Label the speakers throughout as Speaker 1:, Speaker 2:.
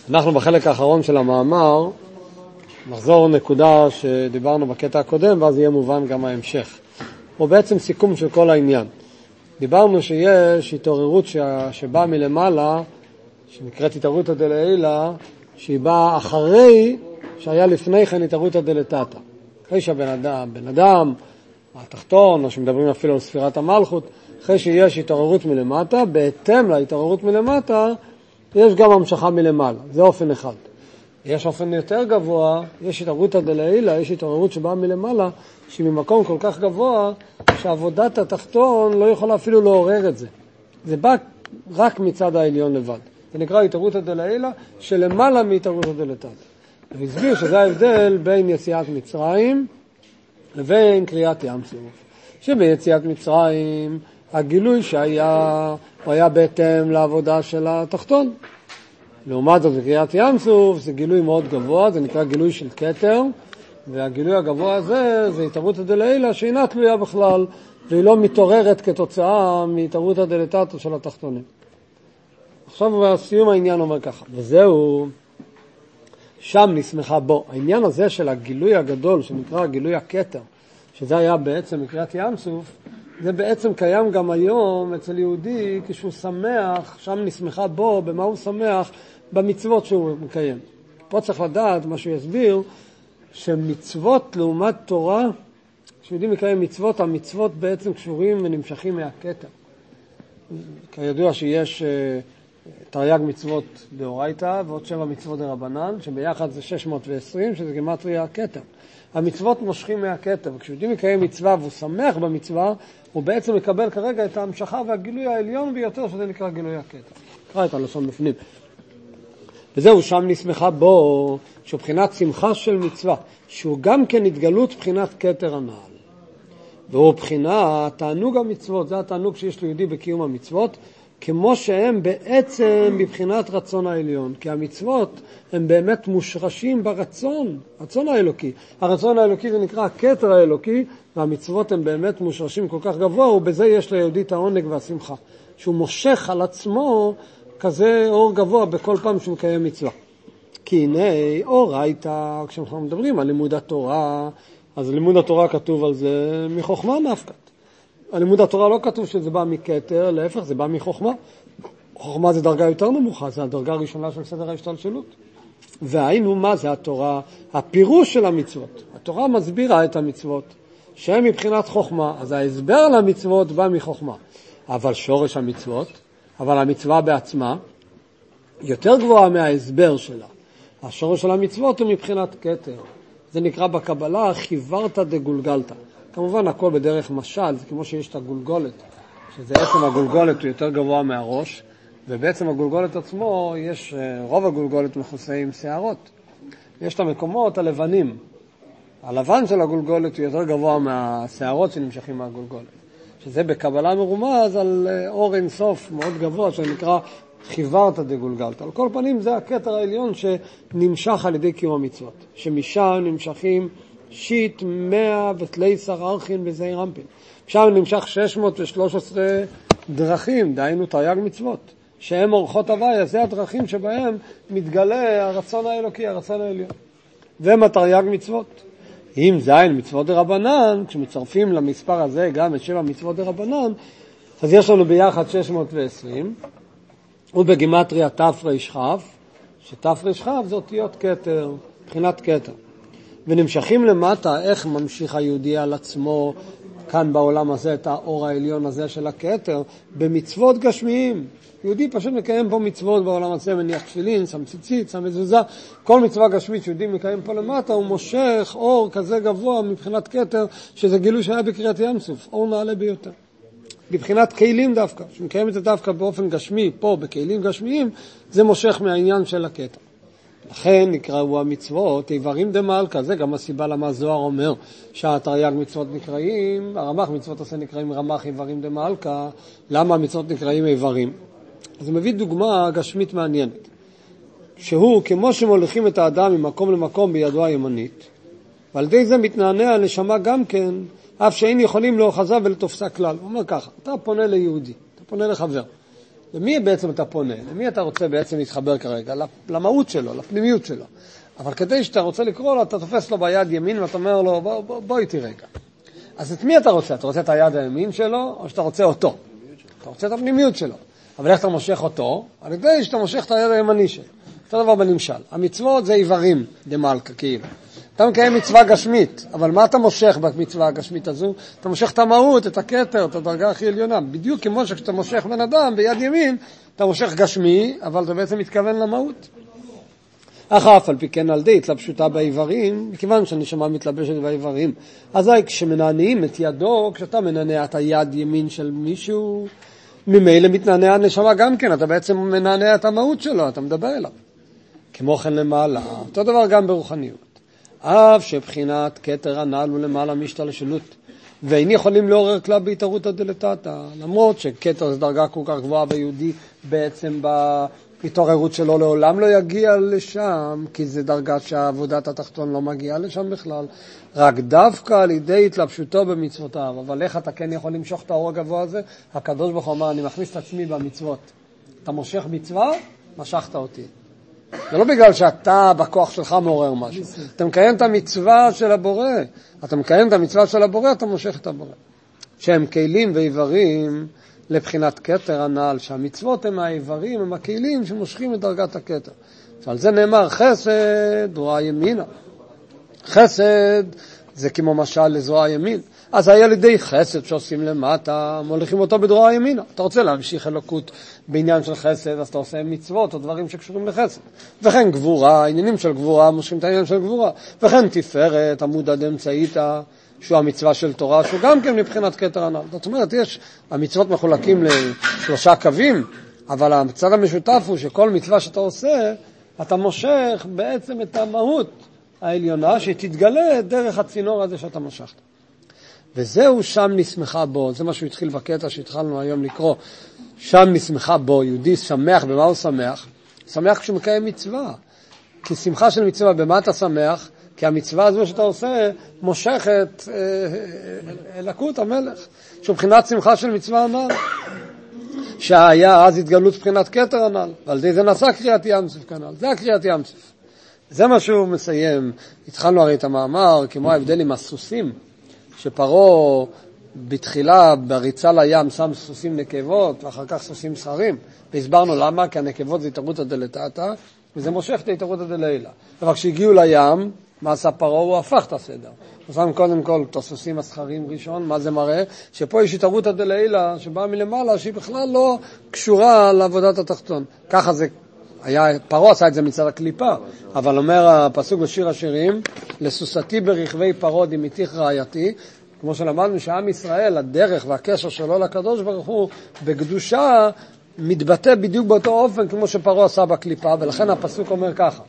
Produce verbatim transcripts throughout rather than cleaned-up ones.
Speaker 1: אנחנו בחלק האחרון של המאמר נחזור נקודה שדיברנו בקטע הקודם, ואז יהיה מובן גם ההמשך. הוא בעצם סיכום של כל העניין. דיברנו שיש התעוררות שבאה מלמעלה, שנקראת התעוררות דלעילא, שהיא באה אחרי שהיה לפני כן התעוררות דלתתא. אחרי שהבן אדם, בן אדם, התחתון, או שמדברים אפילו על ספירת המלכות, אחרי שיש התעוררות מלמטה, בהתאם להתעוררות מלמטה, יש גם המשכה מלמעלה. זה אופן אחד. יש אופן יותר גבוה, יש התעוררות דלעילא, יש התעוררות שבאה מלמעלה, שהיא ממקום כל כך גבוה, שעבודת התחתון לא יכולה אפילו לעורר את זה. זה בא רק מצד העליון לבד. זה נקרא התעוררות דלעילא, שלמעלה מהתעוררות דלתתא. והסביר שזה ההבדל בין יציאת מצרים לבין קריאת ים סוף. שביציאת מצרים, הגילוי שהיה, הוא היה בהתאם לעבודה של התחתון. לעומת זאת, בקריאת ים סוף, זה גילוי מאוד גבוה, זה נקרא גילוי של כתר, והגילוי הגבוה הזה, זה התעוררות דלעילא, שאינה תלויה בכלל, והיא לא מתעוררת כתוצאה מהתעוררות דלתתא של התחתונים. עכשיו, בסיום העניין אומר ככה, וזהו, שם נסמכה בו. העניין הזה של הגילוי הגדול, שנקרא גילוי הכתר, שזה היה בעצם בקריאת ים סוף, זה בעצם קיים גם היום אצל יהודי, כשהוא שמח, שם נסמכה בו, במה הוא שמח, במצוות שהוא מקיים. פה צריך לדעת, מה שהוא יסביר, שמצוות לעומת תורה, כשיהודי מקיים מצוות, המצוות בעצם קשורים ונמשכים מהכתר. כידוע שיש תרי"ג מצוות דאורייתא, ועוד שבע מצוות דרבנן, שביחד זה שש מאות ועשרים, שזה גימטריה הכתר. המצוות מושכים מהכתר, וכשיהודי מקיים מצווה והוא שמח במצווה, הוא בעצם מקבל כרגע את ההמשכה והגילוי העליון ביותר, שזה נקרא גילוי הכתר. קרא את הלשון בפנים. וזהו, שם נסמכה בו, שהוא בחינת שמחה של מצווה, שהוא גם כן התגלות בחינת כתר הנעל. והוא בחינת תענוג המצוות, זה התענוג שיש ליהודי בקיום המצוות, כמו שהם בעצם בבחינת רצון העליון, כי המצוות הם באמת מושרשים ברצון, רצון האלוקי. הרצון האלוקי זה נקרא הכתר האלוקי, והמצוות הם באמת מושרשים כל כך גבוה, ובזה יש ליהודי את העונג והשמחה, שהוא מושך על עצמו כזה אור גבוה בכל פעם שהוא מקיים מצווה. כי הנה אורייתא, כשאנחנו מדברים על לימוד התורה, אז לימוד התורה כתוב על זה מחוכמה נפקא. הלימוד התורה לא כתוב שזה בא מכתר, להפך, זה בא מחוכמה. חוכמה זה דרגה יותר נמוכה, זה הדרגה הראשונה של סדר ההשתלשלות. והיינו מה זה התורה? הפירוש של המצוות. התורה מסבירה את המצוות, שהן מבחינת חוכמה, אז ההסבר למצוות בא מחוכמה. אבל שורש המצוות, אבל המצווה בעצמה, יותר גבוהה מההסבר שלה. השורש של המצוות הוא מבחינת כתר. זה נקרא בקבלה חיוורת דגולגלתא. כמובן הכל בדרך משל, זה כמו שיש את הגולגולת, שזה בעצם הגולגולת הוא יותר גבוה מהראש, ובעצם הגולגולת עצמו, יש רוב הגולגולת מכוסה עם שערות. יש את המקומות הלבנים. הלבן של הגולגולת הוא יותר גבוה מהשערות שנמשכים מהגולגולת. שזה בקבלה מרומז על אור אינסוף מאוד גבוה, שנקרא חיוורת דגולגלתא. על כל פנים זה הכתר העליון שנמשך על ידי קיום המצוות, שמשם נמשכים שיט מאה ותליסר ארכין וזעיר אנפין. שם נמשך שש מאות ושלוש עשרה דרכים, דהיינו תרי"ג מצוות, שהם אורחות הוויה, זה הדרכים שבהם מתגלה הרצון האלוקי, הרצון העליון. והם התרי"ג מצוות. אם זין מצוות דרבנן, כשמצרפים למספר הזה גם את שבע מצוות דרבנן, אז יש לנו ביחד שש מאות ועשרים, ובגימטריה תר"כ, שתר"כ זה אותיות כתר, מבחינת כתר. ונמשכים למטה, איך ממשיך היהודי על עצמו כאן בעולם הזה, את האור העליון הזה של הכתר, במצוות גשמיים. יהודי פשוט מקיים פה מצוות בעולם הזה, מניח תפילין, שם ציצית, שם מזוזה, כל מצווה גשמית שיהודי מקיים פה למטה, הוא מושך אור כזה גבוה מבחינת כתר, שזה גילוי שהיה בקריאת ים סוף, אור נעלה ביותר. מבחינת כלים דווקא, שמקיים את זה דווקא באופן גשמי, פה בכלים גשמיים, זה מושך מהעניין של הכתר. לכן נקראו המצוות איברים דמלכה, זה גם הסיבה למה זוהר אומר שהתרי"ג מצוות נקראים, הרמ"ח מצוות עשה נקראים רמ"ח איברים דמלכה. למה המצוות נקראים איברים? אז מביא דוגמה גשמית מעניינת, שהוא כמו שמוליכים את האדם ממקום למקום בידו הימנית, ועל ידי זה מתנענע הנשמה גם כן, אף שאין יכולים לאוחזה ולתופסה כלל. הוא אומר ככה, אתה פונה ליהודי, אתה פונה לחבר, למי בעצם אתה פונה? למי אתה רוצה בעצם להתחבר כרגע? למהות שלו, לפנימיות שלו. אבל כדי שאתה רוצה לקרוא לו, אתה תופס לו ביד ימין ואתה אומר לו, בוא, בוא, בוא איתי רגע. אז את מי אתה רוצה? אתה רוצה את היד הימין שלו, או שאתה רוצה אותו? אתה רוצה את הפנימיות שלו. אבל איך אתה מושך אותו? על ידי שאתה מושך את היד הימני שלו. אותו דבר בנמשל. המצוות זה איברים, דמלכה, כאילו. אתה מקיים מצווה גשמית, אבל מה אתה מושך במצווה הגשמית הזו? אתה מושך את המהות, את הכתר, את הדרגה הכי עליונה. בדיוק כמו שאתה מושך בן אדם ביד ימין, אתה מושך גשמי, אבל אתה בעצם מתכוון למהות. אך אף על פי כן על די התלבשותה באיברים, מכיוון שהנשמה מתלבשת באיברים, אזי כשמנענעים את ידו, כשאתה מנענע את היד ימין של מישהו, ממילא מתנענע הנשמה גם כן, אתה בעצם מנענע את המהות שלו, אתה מדבר אליו. כמו כן למעלה, אותו דבר גם ברוחניות. אף שבחינת כתר הנ"ל הוא למעלה משתלשלות, ואין יכולים לעורר כלל בהתערותא דלתתא, למרות שכתר זה דרגה כל כך גבוהה ביהודי, בעצם בהתעוררות שלו לעולם לא יגיע לשם, כי זה דרגה שהעבודת התחתון לא מגיעה לשם בכלל, רק דווקא על ידי התלבשותו במצוותיו. אבל איך אתה כן יכול למשוך את האור הגבוה הזה? הקדוש ברוך הוא אמר, אני מכניס את עצמי במצוות. אתה מושך מצווה, משכת אותי. זה לא בגלל שאתה בכוח שלך מעורר משהו. אתה מקיים את המצווה של הבורא. אתה מקיים את המצווה של הבורא, אתה מושך את הבורא. שהם כלים ואיברים לבחינת כתר הנ"ל, שהמצוות הם האיברים, הם הכלים שמושכים את דרגת הכתר. ועל זה נאמר חסד, זרוע ימינה. חסד זה כמו משל לזרוע ימין. אז היה לידי חסד שעושים למטה, מוליכים אותו בזרוע ימינה. אתה רוצה להמשיך אלוקות בעניין של חסד, אז אתה עושה מצוות או דברים שקשורים לחסד. וכן גבורה, עניינים של גבורה, מושכים את העניין של גבורה. וכן תפארת, עמוד עד אמצעיתא, שהוא המצווה של תורה, שהוא גם כן מבחינת כתר הנ"ל. זאת אומרת, יש, המצוות מחולקים לשלושה קווים, אבל הצד המשותף הוא שכל מצווה שאתה עושה, אתה מושך בעצם את המהות העליונה, שתתגלה דרך הצינור הזה שאתה משכת. וזהו שם נשמחה בו, זה מה שהוא התחיל בקטע שהתחלנו היום לקרוא, שם נשמחה בו, יהודי שמח, במה הוא שמח? שמח כשהוא מקיים מצווה. כי שמחה של מצווה, במה אתה שמח? כי המצווה הזו שאתה עושה מושכת אלוקות המלך, שהוא בחינת שמחה של מצווה הנ"ל. שהיה אז התגלות בחינת כתר הנ"ל, ועל זה זה נעשה קריאת ים סוף כנ"ל, זה הקריאת ים סוף. זה מה שהוא מסיים. התחלנו הרי את המאמר, כמו ההבדל עם הסוסים, שפרעה בתחילה בריצה לים שם סוסים נקבות, ואחר כך סוסים זכרים, והסברנו למה, כי הנקבות זה התערותא דלתתא, וזה מושך את התערותא דלעילא. אבל כשהגיעו לים, מה עשה פרעה? הוא הפך את הסדר. הוא שם קודם כל את הסוסים הזכרים ראשון, מה זה מראה? שפה יש התערותא דלעילא, שבאה מלמעלה, שהיא בכלל לא קשורה לעבודת התחתון. ככה זה היה, פרעה עשה את זה מצד הקליפה, אבל אומר הפסוק בשיר השירים, לסוסתי ברכבי פרעה דמיתיך רעייתי, כמו שלמדנו שעם ישראל, הדרך והקשר שלו לקדוש ברוך הוא, בקדושה, מתבטא בדיוק באותו אופן כמו שפרעה עשה בקליפה, ולכן הפסוק אומר ככה,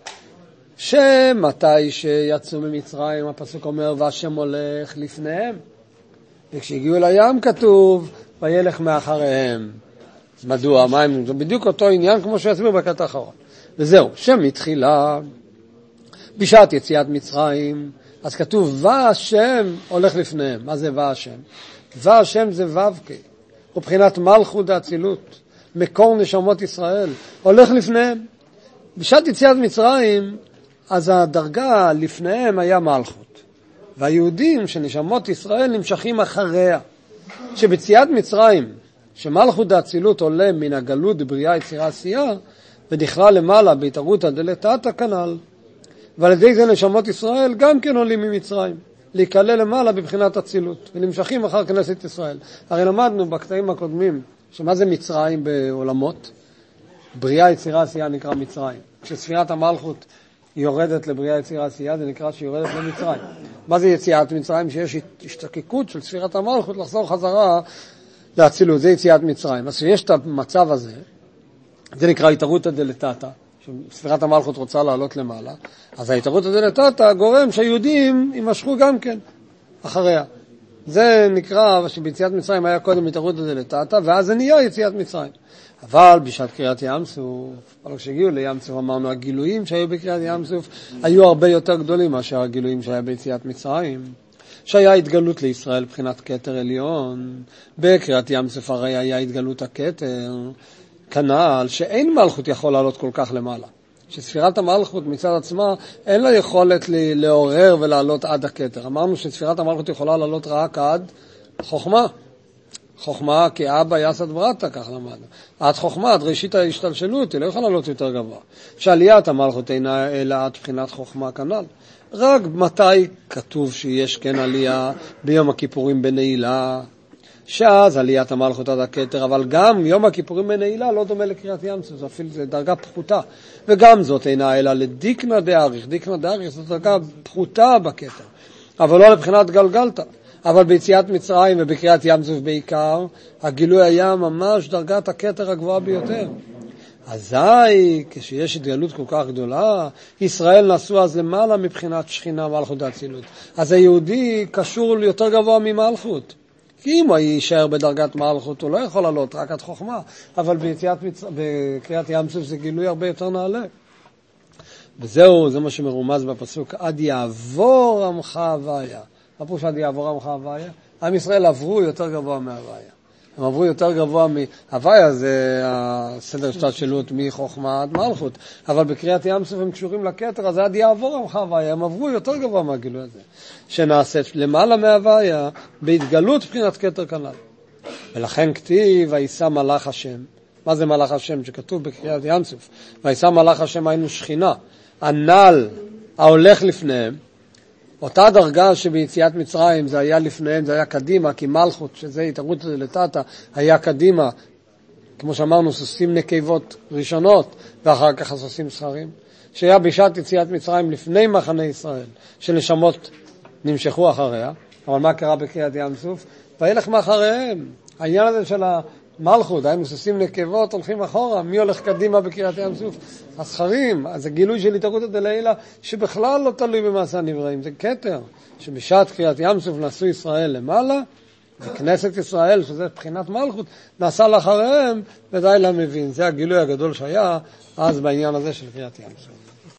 Speaker 1: שמתי שיצאו ממצרים, הפסוק אומר, והשם הולך לפניהם, וכשהגיעו לים כתוב, וילך מאחריהם. מדוע? מה הם? זה בדיוק אותו עניין כמו שיסביר בקטע האחרון. וזהו, שם מתחילה, בשעת יציאת מצרים, אז כתוב, והשם הולך לפניהם. מה זה והשם? והשם זה ו"ק, ובחינת מלכות דאצילות, מקור נשמות ישראל, הולך לפניהם. בשעת יציאת מצרים, אז הדרגה לפניהם היה מלכות. והיהודים שנשמות ישראל נמשכים אחריה. שבציאת מצרים, שמלכות דאצילות עולה מן הגלות בבריאה יצירה עשייה, ונכלל למעלה בהתערותא דלתתא כנ"ל. ועל ידי זה נשמות ישראל גם כן עולים ממצרים, להיקלל למעלה בבחינת אצילות, ונמשכים אחר כנסת ישראל. הרי למדנו בקטעים הקודמים, שמה זה מצרים בעולמות? בריאה יצירה עשייה נקרא מצרים. כשספירת המלכות יורדת לבריאה יצירה עשייה, זה נקרא שהיא יורדת למצרים. מה זה יציאת מצרים? שיש השתקקות של ספירת המלכות לחזור חזרה לאצילות, זה יציאת מצרים. אז שיש את המצב הזה, זה נקרא התערותא דלתתא, שספירת המלכות רוצה לעלות למעלה, אז ההתערותא דלתתא גורם שהיהודים יימשכו גם כן אחריה. זה נקרא שביציאת מצרים היה קודם התערותא דלתתא, ואז זה נהיה יציאת מצרים. אבל בשעת קריאת ים סוף, אבל כשהגיעו לים סוף אמרנו, הגילויים שהיו בקריאת ים סוף היו הרבה יותר גדולים מאשר הגילויים שהיה ביציאת מצרים. שהיה התגלות לישראל בחינת כתר עליון, בקריאת ים סוף הרי היה התגלות הכתר, כנ"ל שאין מלכות יכול לעלות כל כך למעלה. שספירת המלכות מצד עצמה אין לה יכולת לעורר ולעלות עד הכתר. אמרנו שספירת המלכות יכולה לעלות רק עד חוכמה. חוכמה כי אבא יסד ברטה, כך למדנו. עד חוכמה, עד ראשית ההשתלשלות, היא לא יכולה לעלות יותר גבוה. שעליית המלכות אינה אלא עד בחינת חוכמה כנ"ל. רק מתי כתוב שיש כן עלייה ביום הכיפורים בנעילה, שאז עליית המלכות עד הכתר, אבל גם יום הכיפורים בנעילה לא דומה לקריאת ים סוף, אפילו זה דרגה פחותה, וגם זאת אינה אלא לדיקנה דאריך, דיקנה דאריך זאת דרגה פחותה בכתר, אבל לא לבחינת גלגלתא, אבל ביציאת מצרים ובקריאת ים סוף בעיקר, הגילוי היה ממש דרגת הכתר הגבוהה ביותר. אזי, כשיש התגלות כל כך גדולה, ישראל נסו אז למעלה מבחינת שכינה מלכות האצילות. אז היהודי קשור יותר גבוה ממלכות. כי אם הוא יישאר בדרגת מלכות, הוא לא יכול לעלות רק עד חוכמה, אבל ביציאת מצ... בקריאת ים סוף זה גילוי הרבה יותר נעלה. וזהו, זה מה שמרומז בפסוק, עד יעבור עמך הוויה. מה פירוש עד יעבור עמך הוויה? עם ישראל עברו יותר גבוה מהוויה. הם עברו יותר גבוה מהוויה, זה הסדר השתלשלות מחוכמה עד מלכות. אבל בקריאת ים סוף הם קשורים לכתר, אז עד יעבור עמך הוויה, הם עברו יותר גבוה מהגילוי הזה. שנעשית למעלה מהוויה, בהתגלות בחינת כתר כנ"ל. ולכן כתיב, וישא מלאך השם. מה זה מלאך השם? שכתוב בקריאת ים סוף. וישא מלאך השם היינו שכינה. הנ"ל ההולך לפניהם, אותה דרגה שביציאת מצרים זה היה לפניהם, זה היה קדימה, כי מלכות, שזה התערות לטאטה, היה קדימה, כמו שאמרנו, סוסים נקבות ראשונות, ואחר כך הסוסים זכרים, שהיה בשעת יציאת מצרים לפני מחנה ישראל, שנשמות נמשכו אחריה, אבל מה קרה בקריאת ים סוף? וילך מאחריהם. העניין הזה של המלכות, היינו סוסים נקבות, הולכים אחורה, מי הולך קדימה בקריאת ים סוף? הזכרים. אז זה גילוי של התערות דלעילא, שבכלל לא תלוי במעשה הנבראים, זה כתר, שבשעת קריאת ים סוף נעשו ישראל למעלה, וכנסת ישראל, שזה בחינת מלכות, נעשה לאחריהם, ודי לה מבין. זה הגילוי הגדול שהיה אז בעניין הזה של קריאת ים סוף.